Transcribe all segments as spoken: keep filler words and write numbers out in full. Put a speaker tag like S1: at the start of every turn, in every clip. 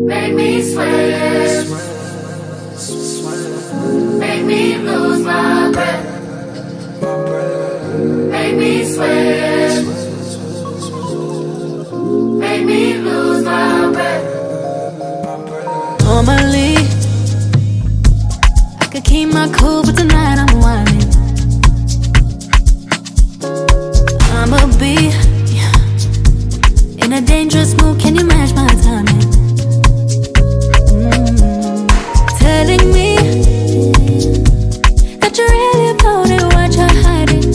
S1: Make me sweat. Make me lose my breath. Make me sweat. Make me lose my breath.
S2: Normally, I could keep my cool, but tonight I'm whining. I'ma be in a dangerous mood. Can you match my timing? Mm. Telling me that you're really about it, what you're hiding.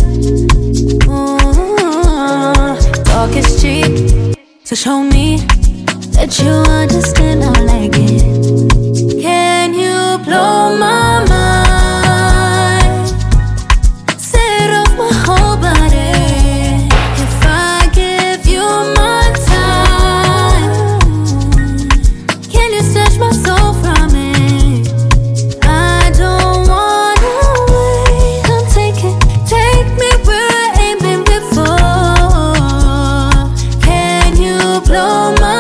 S2: Mm. Talk is cheap, so show me that you understand how I like it. Can you blow my mind? Set off my whole body. If I give you my time, can you snatch my soul from it? I don't wanna wait. Come take it, take me where I ain't been before. Can you blow my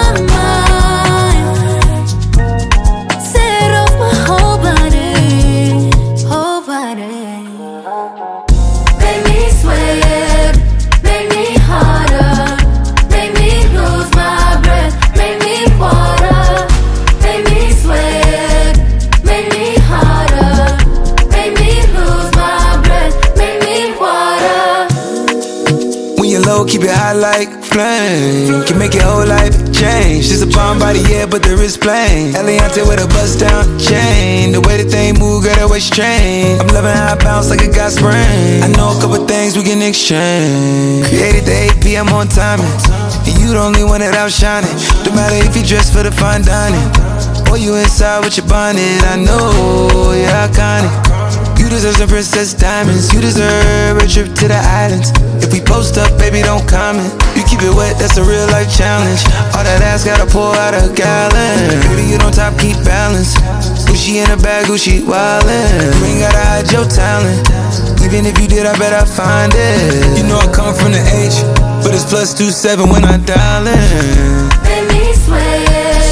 S3: keep it hot like flame. Can make your whole life change. She's a bomb body, yeah, but the wrist plain. Eliante with a bust down chain. The way the thing move, girl, that way strange. I'm loving how I bounce like it got sprain. I know a couple things we can exchange. Created the eight p m on timing, and you the only one that outshining. No matter if you dress for the fine dining, or you inside with your bonnet. I know you're iconic. You deserve some princess diamonds. You deserve a trip to the islands. If we post up, baby, don't comment. You keep it wet, that's a real life challenge. All that ass gotta pour out a gallon. Baby, you don't top, keep balance. Gucci in the bag, Gucci wildin'. You ain't gotta hide your talent. Even if you did, I bet I find it. You know I come from the H, but it's plus two seven when I dial in.
S1: Make me sweat.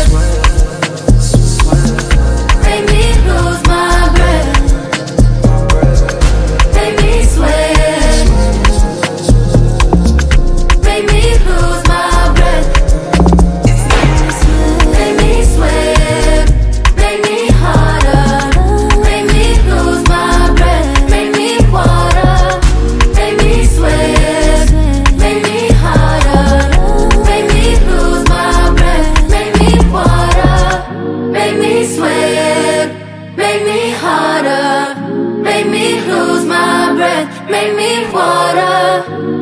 S1: Make me lose my breath. Make me lose my breath, make me water.